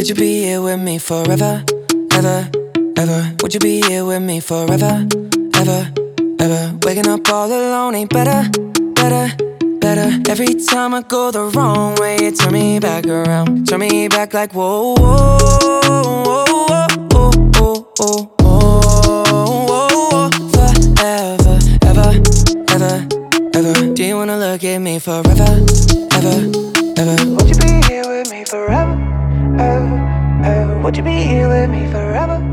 Could you be here with me forever, ever, ever? Would you be here with me forever, ever, ever? Waking up all alone ain't better, better, better. Every time I go the wrong way, you turn me back around. Turn me back like whoa, whoa, whoa, whoa, whoa, whoa, whoa, whoa. Forever, ever, ever, ever. Do you wanna look at me forever, ever, ever? Would you be here with me forever, ever, ever? Would you be here with me forever?